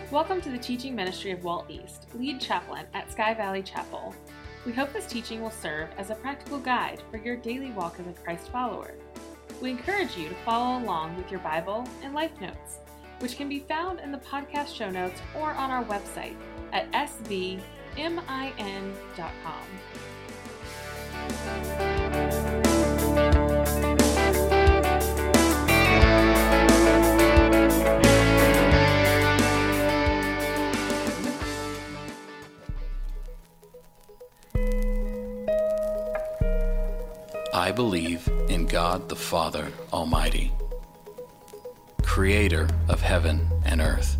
Welcome to the teaching ministry of Walt East, lead chaplain at Sky Valley Chapel. We hope this teaching will serve as a practical guide for your daily walk as a Christ follower. We encourage you to follow along with your Bible and life notes, which can be found in the podcast show notes or on our website at svmin.com. I believe in God the Father Almighty, creator of heaven and earth,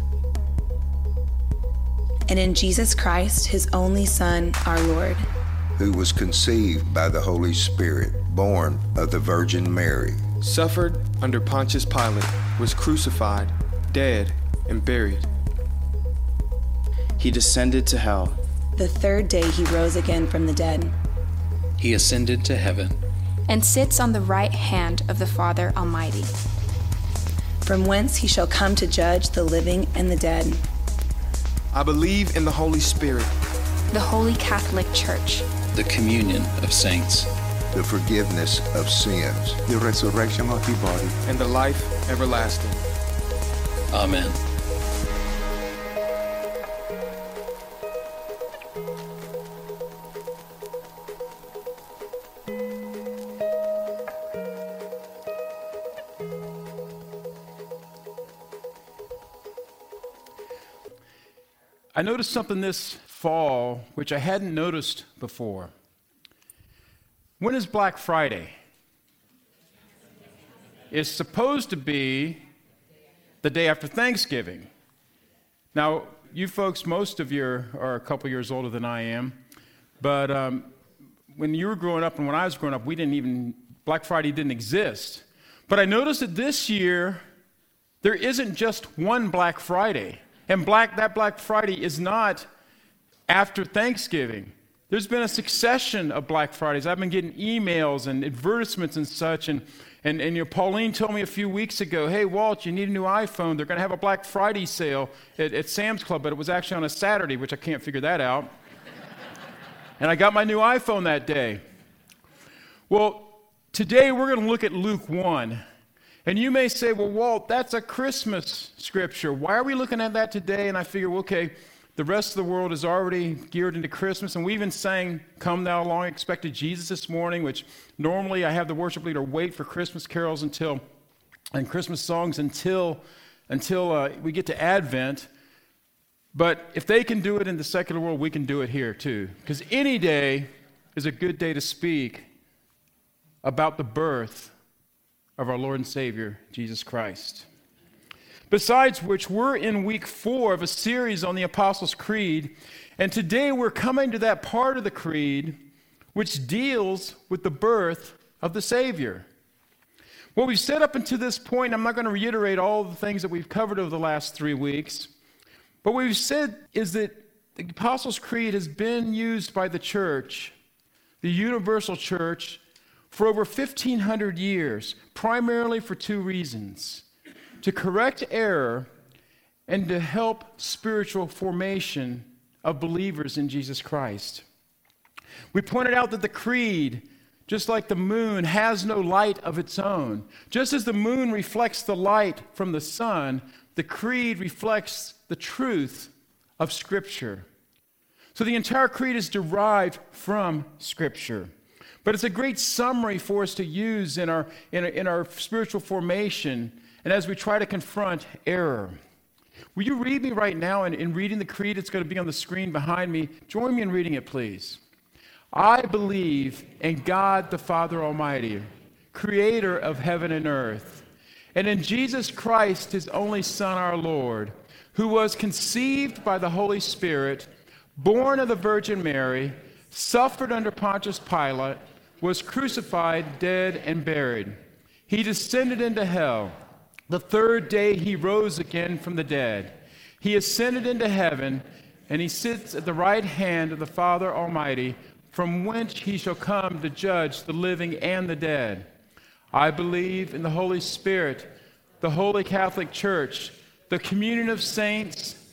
and in Jesus Christ, his only Son, our Lord, who was conceived by the Holy Spirit, born of the Virgin Mary, suffered under Pontius Pilate, was crucified, dead, and buried. He descended to hell. The third day he rose again from the dead. He ascended to heaven and sits on the right hand of the Father Almighty, from whence he shall come to judge the living and the dead. I believe in the Holy Spirit, the Holy Catholic Church, the communion of saints, the forgiveness of sins, the resurrection of the body, and the life everlasting. Amen. I noticed something this fall which I hadn't noticed before. When is Black Friday? It's supposed to be the day after Thanksgiving. Now, you folks, most of you are a couple years older than I am, but when you were growing up and when I was growing up, Black Friday didn't exist. But I noticed that this year, there isn't just one Black Friday. And that Black Friday is not after Thanksgiving. There's been a succession of Black Fridays. I've been getting emails and advertisements and such. And Pauline told me a few weeks ago, hey, Walt, you need a new iPhone. They're going to have a Black Friday sale at Sam's Club, but it was actually on a Saturday, which I can't figure that out. And I got my new iPhone that day. Well, today we're going to look at Luke 1. And you may say, well, Walt, that's a Christmas scripture. Why are we looking at that today? And I figure, well, okay, the rest of the world is already geared into Christmas. And we even sang Come Thou Long Expected Jesus this morning, which normally I have the worship leader wait for Christmas carols and Christmas songs until we get to Advent. But if they can do it in the secular world, we can do it here too. Because any day is a good day to speak about the birth of our Lord and Savior, Jesus Christ. Besides which, we're in week 4 of a series on the Apostles' Creed, and today we're coming to that part of the Creed which deals with the birth of the Savior. What we've said up until this point, I'm not going to reiterate all the things that we've covered over the last 3 weeks, but what we've said is that the Apostles' Creed has been used by the church, the universal church, for over 1,500 years, primarily for 2 reasons: to correct error and to help spiritual formation of believers in Jesus Christ. We pointed out that the creed, just like the moon, has no light of its own. Just as the moon reflects the light from the sun, the creed reflects the truth of Scripture. So the entire creed is derived from Scripture. But it's a great summary for us to use in our spiritual formation and as we try to confront error. Will you read me right now in reading the creed? It's going to be on the screen behind me. Join me in reading it, please. I believe in God the Father Almighty, creator of heaven and earth, and in Jesus Christ, his only Son, our Lord, who was conceived by the Holy Spirit, born of the Virgin Mary, suffered under Pontius Pilate, was crucified, dead, and buried. He descended into hell. The third day he rose again from the dead. He ascended into heaven, and he sits at the right hand of the Father Almighty, from whence he shall come to judge the living and the dead. I believe in the Holy Spirit, the Holy Catholic Church, the communion of saints,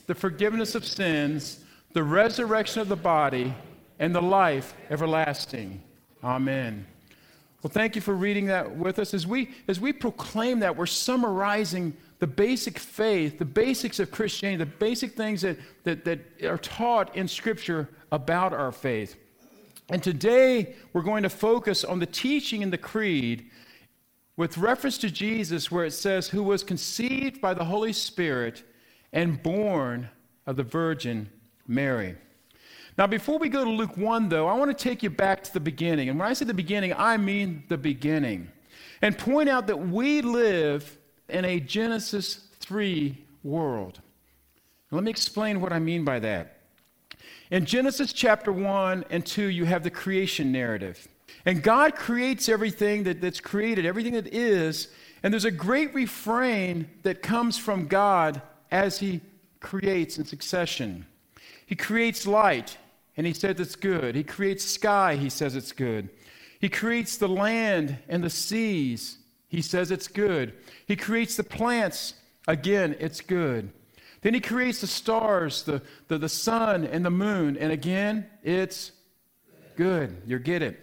the forgiveness of sins, the resurrection of the body, and the life everlasting. Amen. Well, thank you for reading that with us. As we proclaim that, we're summarizing the basic faith, the basics of Christianity, the basic things that are taught in Scripture about our faith. And today, we're going to focus on the teaching in the Creed with reference to Jesus, where it says, who was conceived by the Holy Spirit and born of the Virgin Mary. Now, before we go to Luke 1, though, I want to take you back to the beginning. And when I say the beginning, I mean the beginning. And point out that we live in a Genesis 3 world. Let me explain what I mean by that. In Genesis chapter 1 and 2, you have the creation narrative. And God creates everything that's created, everything that is. And there's a great refrain that comes from God as he creates in succession. He creates light, and he says it's good. He creates sky, he says it's good. He creates the land and the seas. He says it's good. He creates the plants. Again, it's good. Then he creates the stars, the sun and the moon. And again, it's good. You get it.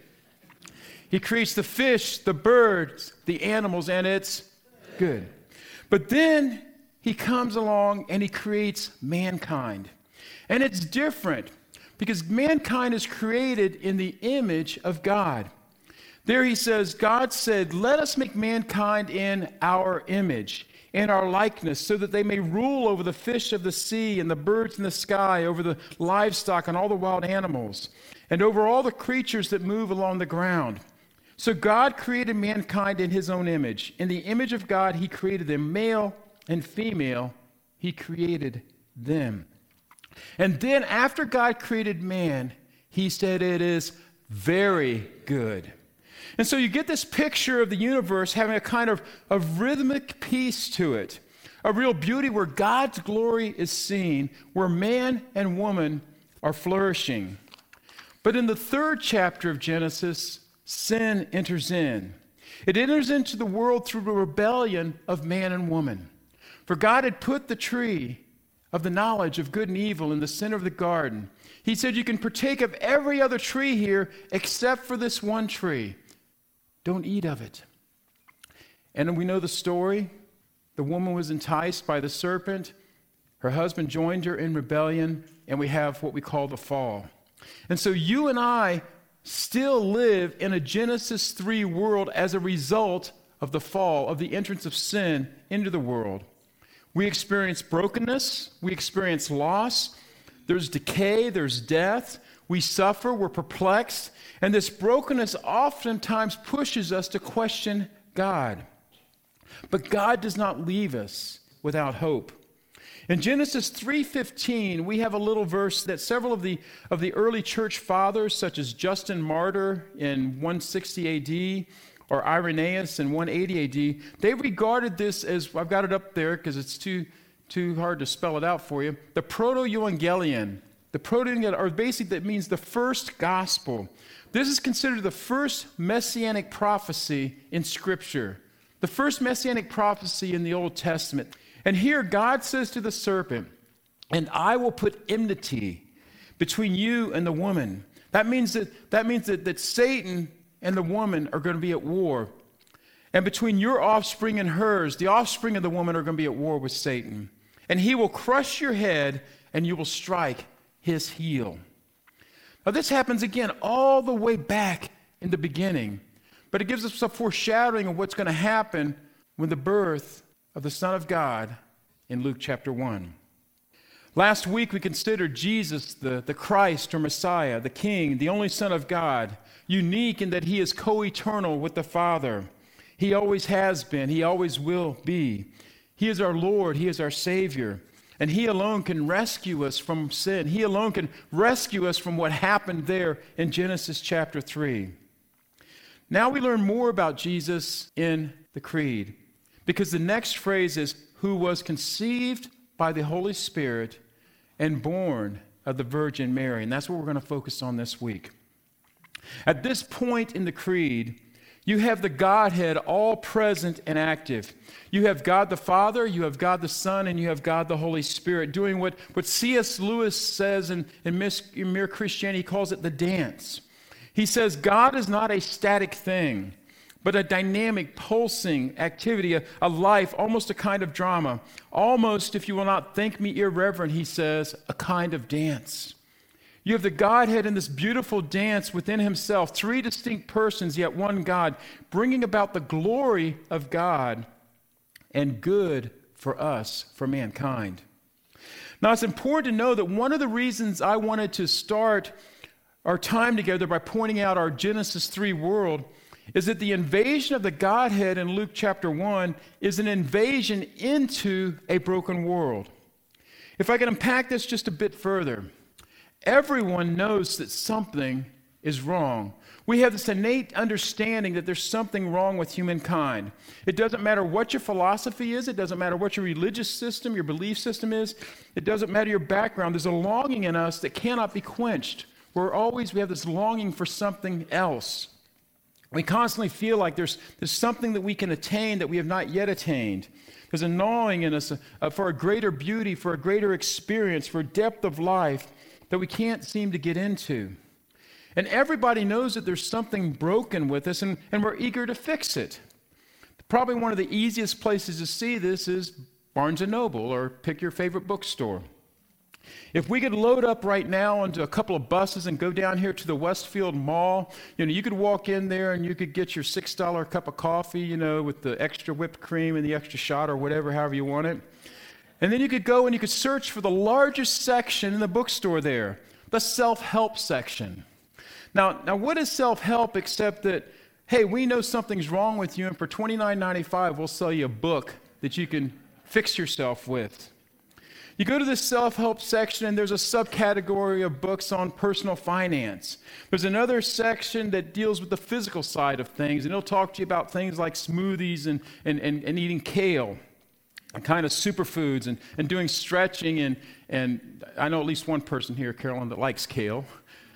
He creates the fish, the birds, the animals, and it's good. But then he comes along and he creates mankind. And it's different because mankind is created in the image of God. There he says, God said, let us make mankind in our image, in our likeness, so that they may rule over the fish of the sea and the birds in the sky, over the livestock and all the wild animals, and over all the creatures that move along the ground. So God created mankind in his own image. In the image of God, he created them, male and female, he created them. And then after God created man, he said it is very good. And so you get this picture of the universe having a kind of rhythmic piece to it, a real beauty where God's glory is seen, where man and woman are flourishing. But in the third chapter of Genesis, sin enters in. It enters into the world through the rebellion of man and woman. For God had put the tree of the knowledge of good and evil in the center of the garden. He said, you can partake of every other tree here except for this one tree. Don't eat of it. And we know the story. The woman was enticed by the serpent. Her husband joined her in rebellion, and we have what we call the fall. And so you and I still live in a Genesis 3 world as a result of the fall, of the entrance of sin into the world. We experience brokenness. We experience loss. There's decay. There's death. We suffer. We're perplexed. And this brokenness oftentimes pushes us to question God. But God does not leave us without hope. In Genesis 3:15, we have a little verse that several of the early church fathers, such as Justin Martyr in 160 AD or Irenaeus in 180 AD, they regarded this as, I've got it up there because it's too hard to spell it out for you, the Proto-Evangelion. The Proto-Evangelion, or basically that means the first gospel. This is considered the first messianic prophecy in Scripture, the first messianic prophecy in the Old Testament. And here God says to the serpent, and I will put enmity between you and the woman. That means that Satan and the woman are going to be at war. And between your offspring and hers, the offspring of the woman are going to be at war with Satan. And he will crush your head, and you will strike his heel. Now this happens again all the way back in the beginning. But it gives us a foreshadowing of what's going to happen when the birth of the Son of God in Luke chapter 1. Last week we considered Jesus, the Christ or Messiah, the King, the only Son of God, unique in that he is co-eternal with the Father. He always has been, he always will be. He is our Lord, he is our Savior, and he alone can rescue us from sin. He alone can rescue us from what happened there in Genesis chapter 3. Now we learn more about Jesus in the Creed, because the next phrase is, who was conceived by the Holy Spirit and born of the Virgin Mary. And that's what we're going to focus on this week. At this point in the Creed, You have the Godhead all present and active. You have God the Father, you have God the Son, and you have God the Holy Spirit doing what C.S. Lewis says in Mere Christianity. He calls it the dance. He says God is not a static thing, but a dynamic, pulsing activity, a life, almost a kind of drama. Almost, if you will not think me irreverent, he says, a kind of dance. You have the Godhead in this beautiful dance within himself, three distinct persons, yet one God, bringing about the glory of God and good for us, for mankind. Now, it's important to know that one of the reasons I wanted to start our time together by pointing out our Genesis 3 world is that the invasion of the Godhead in Luke chapter 1 is an invasion into a broken world. If I can unpack this just a bit further, everyone knows that something is wrong. We have this innate understanding that there's something wrong with humankind. It doesn't matter what your philosophy is. It doesn't matter what your religious system, your belief system is. It doesn't matter your background. There's a longing in us that cannot be quenched. We have this longing for something else. We constantly feel like there's something that we can attain that we have not yet attained. There's a gnawing in us for a greater beauty, for a greater experience, for a depth of life that we can't seem to get into. And everybody knows that there's something broken with us, and we're eager to fix it. Probably one of the easiest places to see this is Barnes & Noble, or pick your favorite bookstore. If we could load up right now onto a couple of buses and go down here to the Westfield Mall, you could walk in there and you could get your $6 cup of coffee, with the extra whipped cream and the extra shot or whatever, however you want it. And then you could go and you could search for the largest section in the bookstore there, the self-help section. Now what is self-help except that, hey, we know something's wrong with you, and for $29.95, we'll sell you a book that you can fix yourself with. You go to the self-help section, and there's a subcategory of books on personal finance. There's another section that deals with the physical side of things, and it'll talk to you about things like smoothies and eating kale, and kind of superfoods, and doing stretching, and I know at least one person here, Carolyn, that likes kale.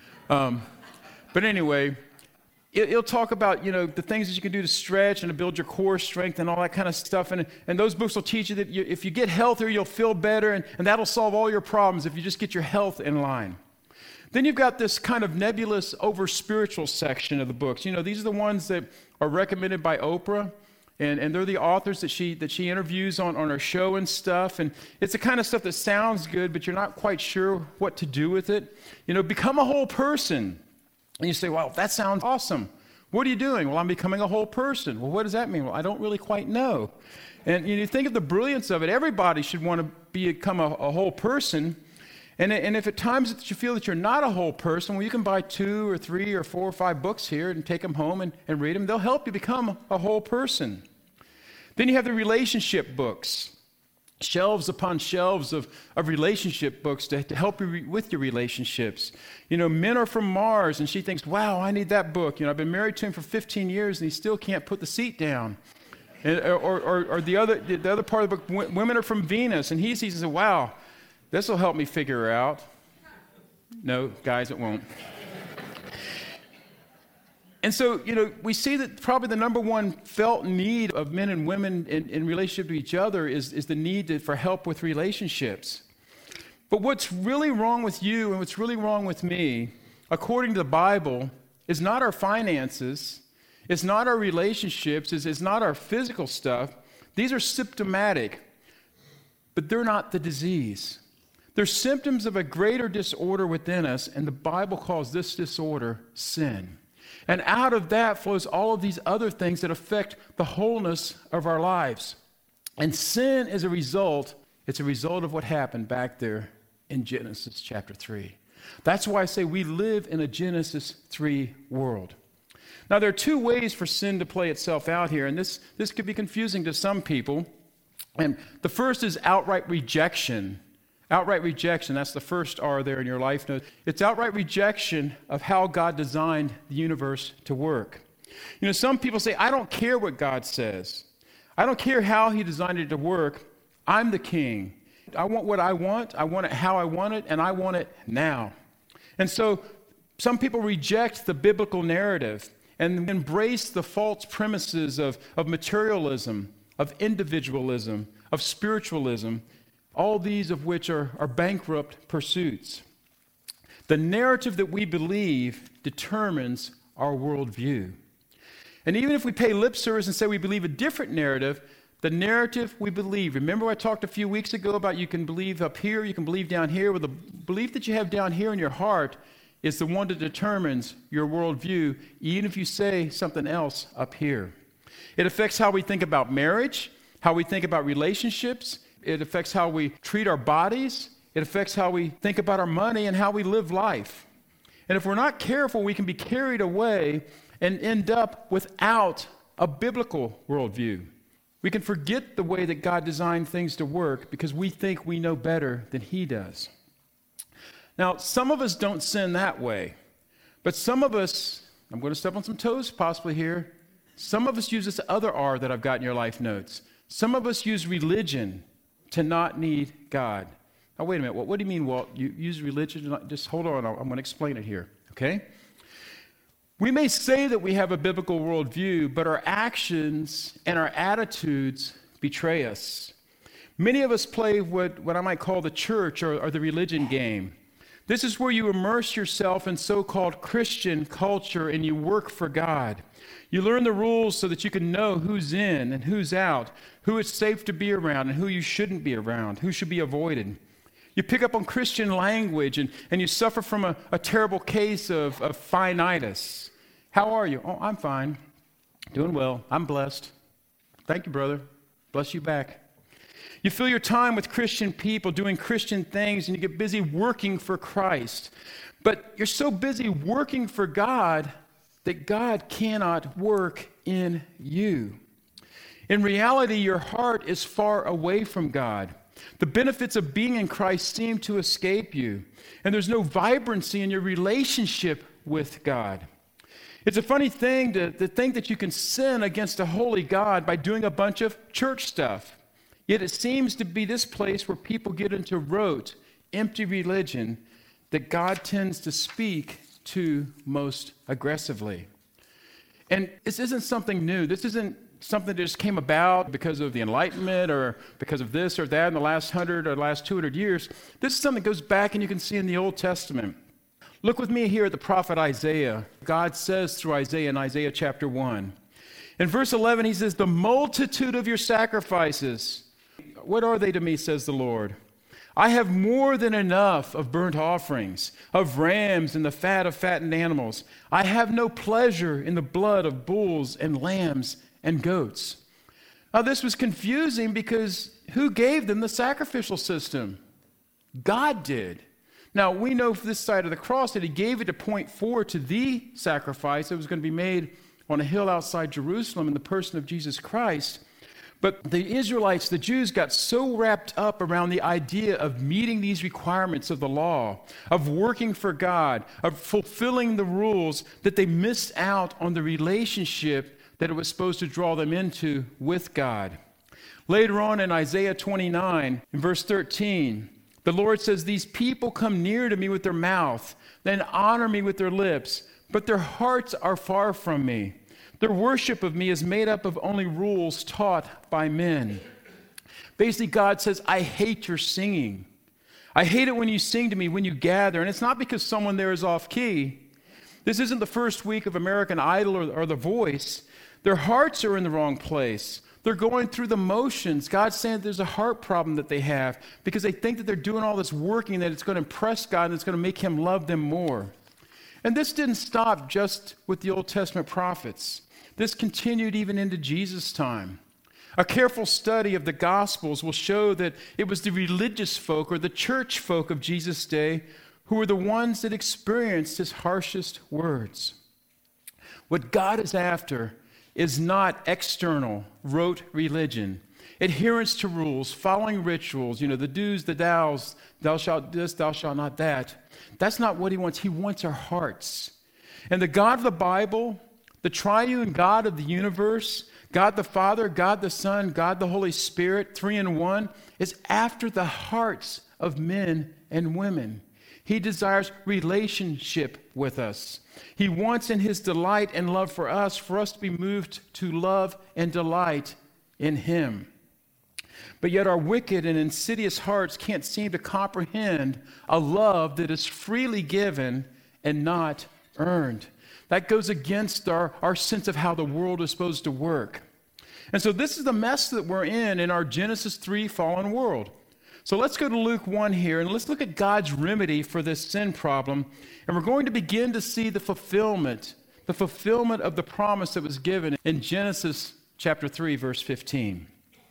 But anyway, it'll talk about, the things that you can do to stretch and to build your core strength and all that kind of stuff. And those books will teach you that if you get healthier, you'll feel better, and that'll solve all your problems if you just get your health in line. Then you've got this kind of nebulous, over-spiritual section of the books. These are the ones that are recommended by Oprah, and they're the authors that she interviews on her show and stuff. And it's the kind of stuff that sounds good, but you're not quite sure what to do with it. Become a whole person. And you say, well, that sounds awesome. What are you doing? Well, I'm becoming a whole person. Well, what does that mean? Well, I don't really quite know. And you think of the brilliance of it. Everybody should want to become a whole person. And if at times that you feel that you're not a whole person, well, you can buy 2 or 3 or 4 or 5 books here and take them home and read them. They'll help you become a whole person. Then you have the relationship books. Shelves upon shelves of relationship books to help you with your relationships. Men Are From Mars, and she thinks, wow, I need that book. I've been married to him for 15 years, and he still can't put the seat down. Or the other part of the book, Women Are From Venus, and he sees and says, wow, this will help me figure her out. No, guys, it won't. And so, we see that probably the number one felt need of men and women in relationship to each other is the need for help with relationships. But what's really wrong with you and what's really wrong with me, according to the Bible, is not our finances, it's not our relationships, it's not our physical stuff. These are symptomatic, but they're not the disease. They're symptoms of a greater disorder within us, and the Bible calls this disorder sin. And out of that flows all of these other things that affect the wholeness of our lives. And sin is a result of what happened back there in Genesis chapter 3. That's why I say we live in a Genesis 3 world. Now, there are 2 ways for sin to play itself out here, and this could be confusing to some people. And the first is outright rejection. Outright rejection, that's the first R there in your life note. It's outright rejection of how God designed the universe to work. Some people say, I don't care what God says. I don't care how he designed it to work. I'm the king. I want what I want it how I want it, and I want it now. And so some people reject the biblical narrative, and embrace the false premises of materialism, of individualism, of spiritualism, all these of which are bankrupt pursuits. The narrative that we believe determines our worldview. And even if we pay lip service and say we believe a different narrative, the narrative we believe. Remember I talked a few weeks ago about you can believe up here, you can believe down here. Well, the belief that you have down here in your heart is the one that determines your worldview, even if you say something else up here. It affects how we think about marriage, how we think about relationships. It affects how we treat our bodies. It affects how we think about our money and how we live life. And if we're not careful, we can be carried away and end up without a biblical worldview. We can forget the way that God designed things to work because we think we know better than He does. Now, some of us don't sin that way, but some of us, I'm going to step on some toes possibly here, some of us use this other R that I've got in your life notes. Some of us use religion to not need God. Now, wait a minute. What do you mean, Walt? You use religion to not, just hold on. I'm going to explain it here, okay? We may say that we have a biblical worldview, but our actions and our attitudes betray us. Many of us play what I might call the church or the religion game. This is where you immerse yourself in so-called Christian culture and you work for God. You learn the rules so that you can know who's in and who's out, who it's safe to be around and who you shouldn't be around, who should be avoided. You pick up on Christian language and you suffer from a terrible case of phinitis. How are you? Oh, I'm fine. Doing well. I'm blessed. Thank you, brother. Bless you back. You fill your time with Christian people doing Christian things and you get busy working for Christ. But you're so busy working for God that God cannot work in you. In reality, your heart is far away from God. The benefits of being in Christ seem to escape you, and there's no vibrancy in your relationship with God. It's a funny thing to think that you can sin against a holy God by doing a bunch of church stuff. Yet it seems to be this place where people get into rote, empty religion that God tends to speak to most aggressively. And this isn't something new. This isn't something that just came about because of the Enlightenment or because of this or that in the last 100 or last 200 years. This is something that goes back and you can see in the Old Testament. Look with me here at the prophet Isaiah. God says through Isaiah in Isaiah chapter 1. In verse 11, he says, "The multitude of your sacrifices, what are they to me, says the Lord? I have more than enough of burnt offerings, of rams and the fat of fattened animals. I have no pleasure in the blood of bulls and lambs and goats." Now this was confusing because who gave them the sacrificial system? God did. Now we know from this side of the cross that He gave it to point forward to the sacrifice that was going to be made on a hill outside Jerusalem in the person of Jesus Christ. But the Israelites, the Jews, got so wrapped up around the idea of meeting these requirements of the law, of working for God, of fulfilling the rules, that they missed out on the relationship that it was supposed to draw them into with God. Later on in Isaiah 29, in verse 13, the Lord says, "These people come near to me with their mouth, then honor me with their lips, but their hearts are far from me. Their worship of me is made up of only rules taught by men." Basically, God says, I hate your singing. I hate it when you sing to me, when you gather. And it's not because someone there is off key. This isn't the first week of American Idol or The Voice. Their hearts are in the wrong place. They're going through the motions. God's saying there's a heart problem that they have because they think that they're doing all this working, that it's going to impress God and it's going to make Him love them more. And this didn't stop just with the Old Testament prophets. This continued even into Jesus' time. A careful study of the Gospels will show that it was the religious folk or the church folk of Jesus' day who were the ones that experienced His harshest words. What God is after is not external, rote religion, adherence to rules, following rituals, the do's, the thous, thou shalt this, thou shalt not that. That's not what He wants. He wants our hearts. And the God of the Bible, the triune God of the universe, God the Father, God the Son, God the Holy Spirit, 3 in 1, is after the hearts of men and women. He desires relationship with us. He wants in his delight and love for us to be moved to love and delight in him. But yet our wicked and insidious hearts can't seem to comprehend a love that is freely given and not earned. That goes against our sense of how the world is supposed to work. And so this is the mess that we're in our Genesis 3 fallen world. So let's go to Luke 1 here, and let's look at God's remedy for this sin problem. And we're going to begin to see the fulfillment of the promise that was given in Genesis chapter 3, verse 15.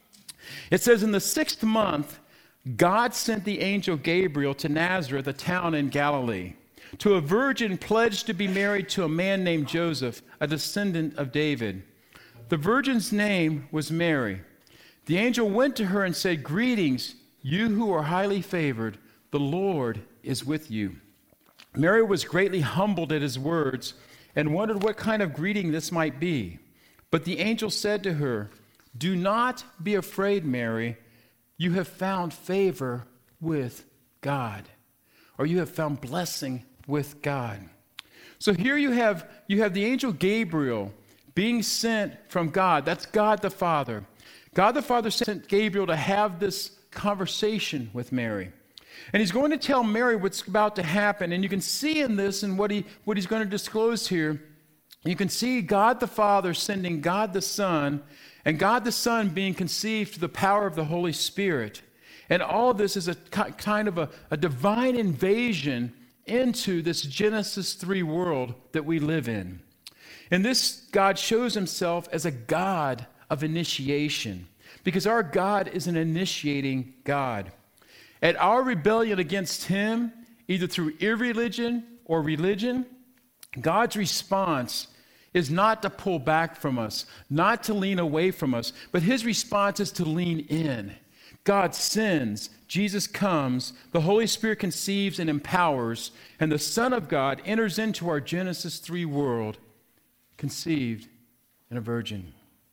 It says, in the 6th month, God sent the angel Gabriel to Nazareth, a town in Galilee, to a virgin pledged to be married to a man named Joseph, a descendant of David. The virgin's name was Mary. The angel went to her and said, "Greetings, you who are highly favored, the Lord is with you." Mary was greatly humbled at his words and wondered what kind of greeting this might be. But the angel said to her, "Do not be afraid, Mary. You have found favor with God," or you have found blessing with God. So here you have the angel Gabriel being sent from God. That's God the Father. God the Father sent Gabriel to have this conversation with Mary. And he's going to tell Mary what's about to happen. And you can see in this and what he's going to disclose here, you can see God the Father sending God the Son, and God the Son being conceived through the power of the Holy Spirit. And all of this is a kind of a divine invasion into this Genesis 3 world that we live in. And this God shows himself as a God of initiation, because our God is an initiating God. At our rebellion against him, either through irreligion or religion, God's response is not to pull back from us, not to lean away from us, but his response is to lean in. God sends, Jesus comes, the Holy Spirit conceives and empowers, and the Son of God enters into our Genesis 3 world, conceived in a virgin.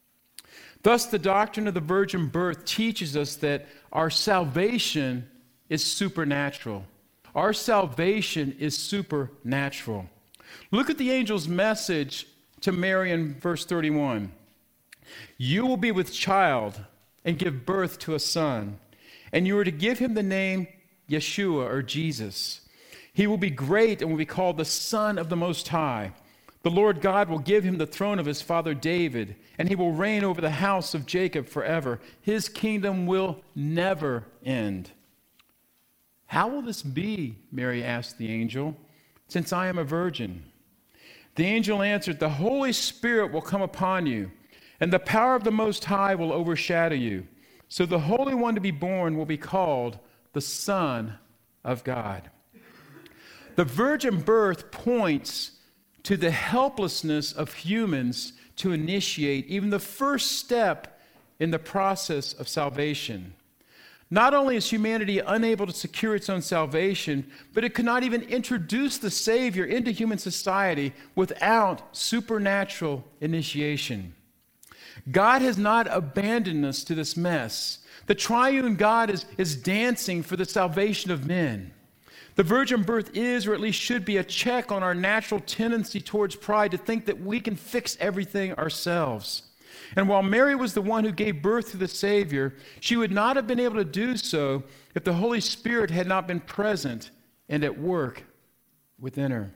Thus, the doctrine of the virgin birth teaches us that our salvation is supernatural. Our salvation is supernatural. Look at the angel's message to Mary in verse 31. "You will be with child and give birth to a son, and you are to give him the name Yeshua, or Jesus. He will be great and will be called the Son of the Most High. The Lord God will give him the throne of his father David, and he will reign over the house of Jacob forever. His kingdom will never end." "How will this be?" Mary asked the angel, "since I am a virgin?" The angel answered, "The Holy Spirit will come upon you, and the power of the Most High will overshadow you. So the Holy One to be born will be called the Son of God." The virgin birth points to the helplessness of humans to initiate even the first step in the process of salvation. Not only is humanity unable to secure its own salvation, but it could not even introduce the Savior into human society without supernatural initiation. God has not abandoned us to this mess. The triune God is dancing for the salvation of men. The virgin birth is, or at least should be, a check on our natural tendency towards pride to think that we can fix everything ourselves. And while Mary was the one who gave birth to the Savior, she would not have been able to do so if the Holy Spirit had not been present and at work within her.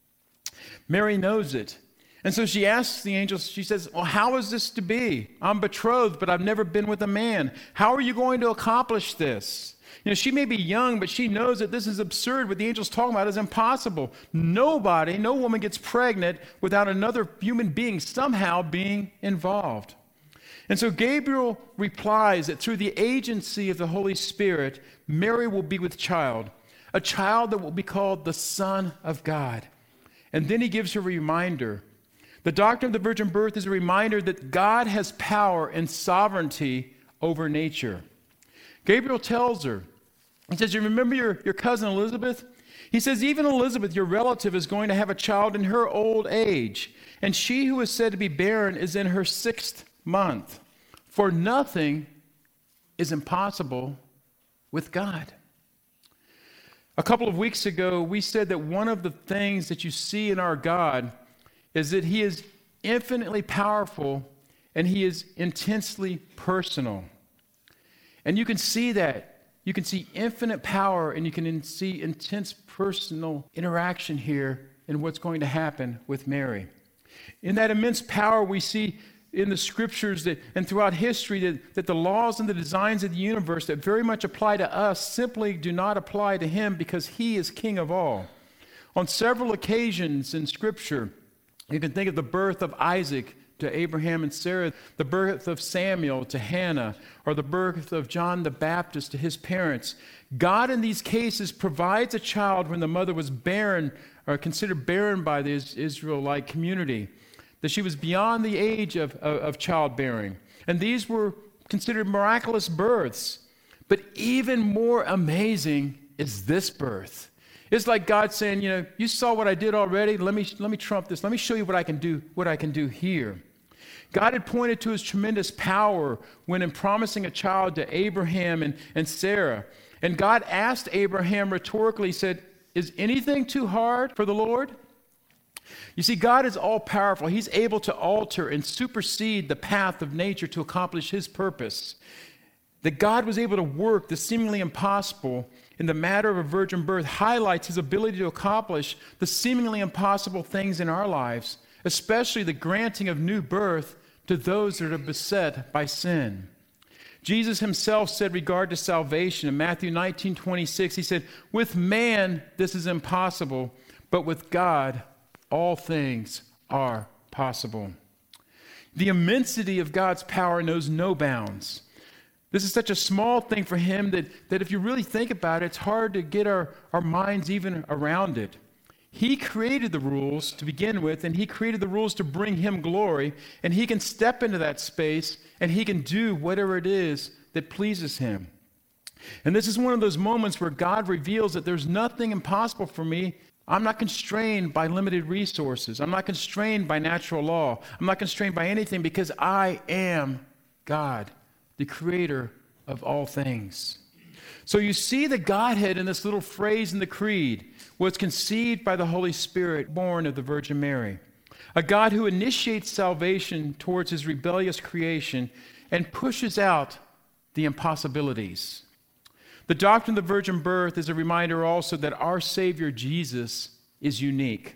Mary knows it. And so she asks the angel, she says, "Well, how is this to be? I'm betrothed, but I've never been with a man. How are you going to accomplish this?" She may be young, but she knows that this is absurd. What the angel's talking about is impossible. No woman gets pregnant without another human being somehow being involved. And so Gabriel replies that through the agency of the Holy Spirit, Mary will be with child, a child that will be called the Son of God. And then he gives her a reminder. The doctrine of the virgin birth is a reminder that God has power and sovereignty over nature. Gabriel tells her, he says, "You remember your cousin Elizabeth?" He says, "Even Elizabeth, your relative, is going to have a child in her old age, and she who is said to be barren is in her 6th month. For nothing is impossible with God." A couple of weeks ago, we said that one of the things that you see in our God is that he is infinitely powerful and he is intensely personal. And you can see that. You can see infinite power and you can see intense personal interaction here in what's going to happen with Mary. In that immense power, we see in the scriptures and throughout history that the laws and the designs of the universe that very much apply to us simply do not apply to him because he is king of all. On several occasions in scripture, you can think of the birth of Isaac to Abraham and Sarah, the birth of Samuel to Hannah, or the birth of John the Baptist to his parents. God in these cases provides a child when the mother was barren or considered barren by the Israelite community, that she was beyond the age of childbearing. And these were considered miraculous births. But even more amazing is this birth. It's like God saying, you saw what I did already. Let me trump this. Let me show you what I can do here. God had pointed to his tremendous power when in promising a child to Abraham and Sarah. And God asked Abraham rhetorically, said, is anything too hard for the Lord? You see, God is all-powerful. He's able to alter and supersede the path of nature to accomplish his purpose. That God was able to work the seemingly impossible in the matter of a virgin birth highlights his ability to accomplish the seemingly impossible things in our lives, especially the granting of new birth to those that are beset by sin. Jesus himself said regard to salvation in Matthew 19:26, he said, with man this is impossible, but with God all things are possible. The immensity of God's power knows no bounds. This is such a small thing for him that if you really think about it, it's hard to get our minds even around it. He created the rules to begin with, and he created the rules to bring him glory, and he can step into that space, and he can do whatever it is that pleases him. And this is one of those moments where God reveals that there's nothing impossible for me. I'm not constrained by limited resources. I'm not constrained by natural law. I'm not constrained by anything because I am God, the creator of all things. So you see the Godhead in this little phrase in the Creed, was conceived by the Holy Spirit, born of the Virgin Mary. A God who initiates salvation towards his rebellious creation and pushes out the impossibilities. The doctrine of the virgin birth is a reminder also that our Savior Jesus is unique.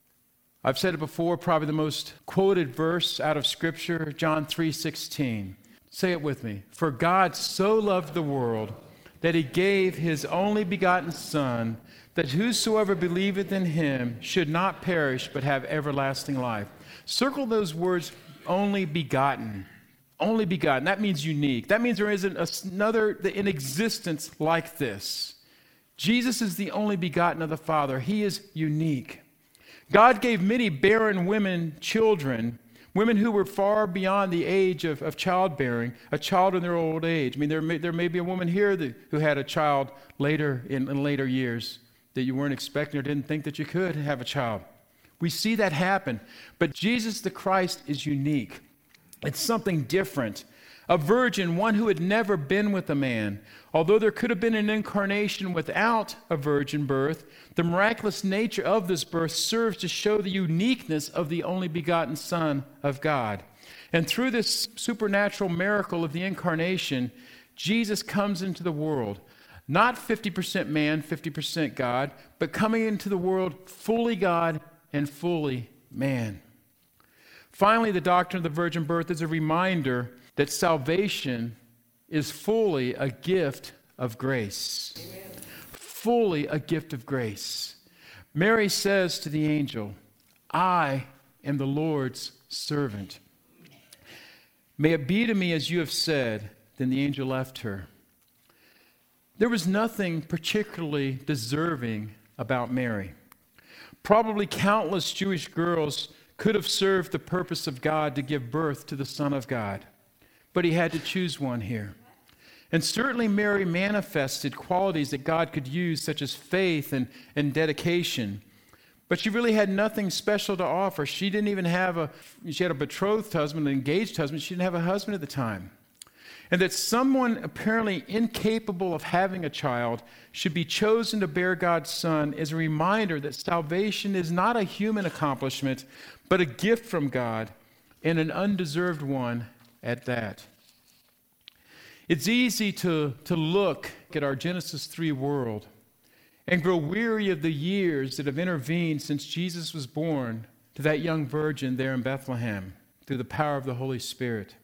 I've said it before, probably the most quoted verse out of Scripture, John 3:16. Say it with me. For God so loved the world that he gave his only begotten Son, that whosoever believeth in him should not perish but have everlasting life. Circle those words, only begotten. Only begotten. That means unique. That means there isn't another in existence like this. Jesus is the only begotten of the Father. He is unique. God gave many barren women children, women who were far beyond the age of childbearing, a child in their old age. I mean, there may be a woman here who had a child later in later years that you weren't expecting or didn't think that you could have a child. We see that happen. But Jesus the Christ is unique. It's something different. A virgin, one who had never been with a man. Although there could have been an incarnation without a virgin birth, the miraculous nature of this birth serves to show the uniqueness of the only begotten Son of God. And through this supernatural miracle of the incarnation, Jesus comes into the world. Not 50% man, 50% God, but coming into the world fully God and fully man. Finally, the doctrine of the virgin birth is a reminder that salvation is fully a gift of grace. Amen. Fully a gift of grace. Mary says to the angel, I am the Lord's servant. May it be to me as you have said. Then the angel left her. There was nothing particularly deserving about Mary. Probably countless Jewish girls could have served the purpose of God to give birth to the Son of God. But he had to choose one here. And certainly Mary manifested qualities that God could use, such as faith and dedication. But she really had nothing special to offer. She didn't even have she had a betrothed husband, an engaged husband. She didn't have a husband at the time. and that someone apparently incapable of having a child should be chosen to bear God's Son is a reminder that salvation is not a human accomplishment, but a gift from God, and an undeserved one at that. It's easy to look at our Genesis 3 world and grow weary of the years that have intervened since Jesus was born to that young virgin there in Bethlehem through the power of the Holy Spirit.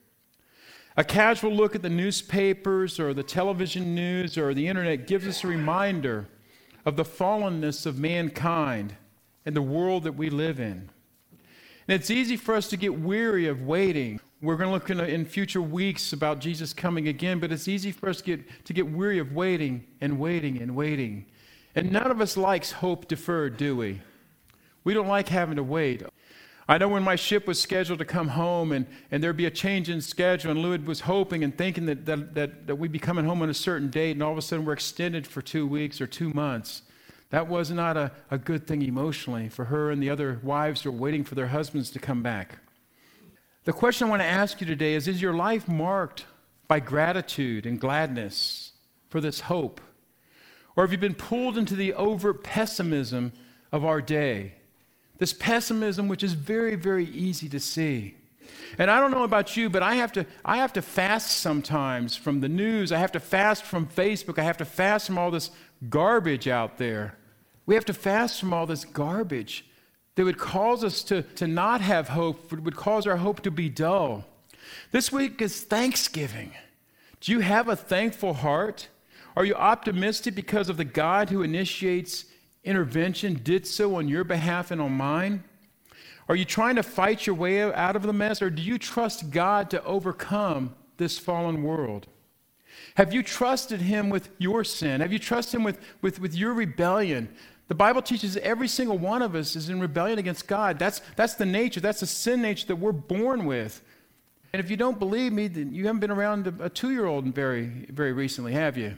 A casual look at the newspapers or the television news or the internet gives us a reminder of the fallenness of mankind and the world that we live in. And it's easy for us to get weary of waiting. We're going to look in future weeks about Jesus coming again, but it's easy for us to get weary of waiting and waiting and waiting. And none of us likes hope deferred, do we? We don't like having to wait. I know when my ship was scheduled to come home and there'd be a change in schedule, and Louis was hoping and thinking that we'd be coming home on a certain date, and all of a sudden we're extended for 2 weeks or 2 months. That was not a good thing emotionally for her and the other wives who were waiting for their husbands to come back. The question I want to ask you today is your life marked by gratitude and gladness for this hope? Or have you been pulled into the overt pessimism of our day? This pessimism which is very, very easy to see. And I don't know about you, but I have to fast sometimes from the news. I have to fast from Facebook. I have to fast from all this garbage out there. We have to fast from all this garbage that would cause us to not have hope, would cause our hope to be dull. This week is Thanksgiving. Do you have a thankful heart? Are you optimistic because of the God who initiates intervention did so on your behalf and on mine? Are you trying to fight your way out of the mess, or do you trust God to overcome this fallen world? Have you trusted Him with your sin? Have you trusted Him with your rebellion? The Bible teaches every single one of us is in rebellion against God. That's the nature, that's the sin nature that we're born with. And if you don't believe me, then you haven't been around a 2-year-old very, very recently, have you?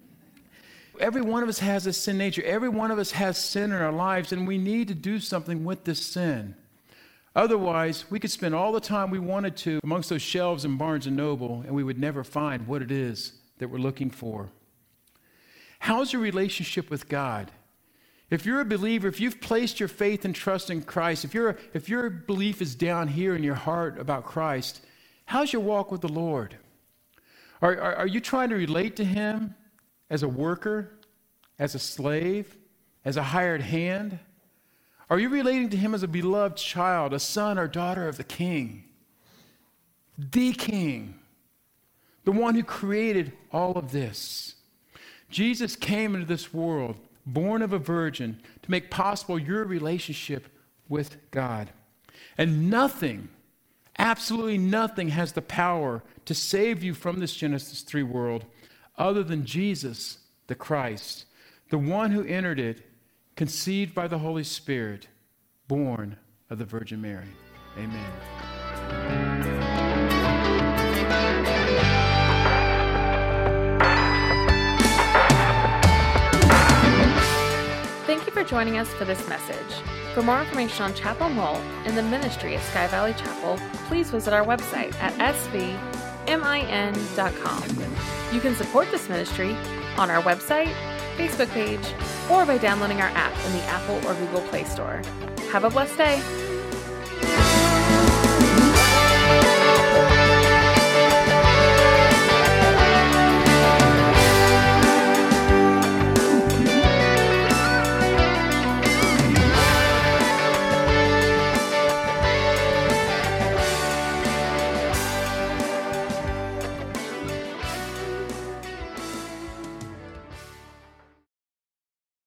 Every one of us has a sin nature. Every one of us has sin in our lives, and we need to do something with this sin. Otherwise, we could spend all the time we wanted to amongst those shelves in Barnes & Noble, and we would never find what it is that we're looking for. How's your relationship with God? If you're a believer, if you've placed your faith and trust in Christ, if your belief is down here in your heart about Christ, how's your walk with the Lord? Are you trying to relate to Him as a worker, as a slave, as a hired hand? Are you relating to Him as a beloved child, a son or daughter of the King? The King, the one who created all of this. Jesus came into this world, born of a virgin, to make possible your relationship with God. And nothing, absolutely nothing has the power to save you from this Genesis 3 world other than Jesus, the Christ, the one who entered it, conceived by the Holy Spirit, born of the Virgin Mary. Amen. Thank you for joining us for this message. For more information on Chapel Mole and the ministry of Sky Valley Chapel, please visit our website at svmin.com. You can support this ministry on our website, Facebook page, or by downloading our app in the Apple or Google Play Store. Have a blessed day.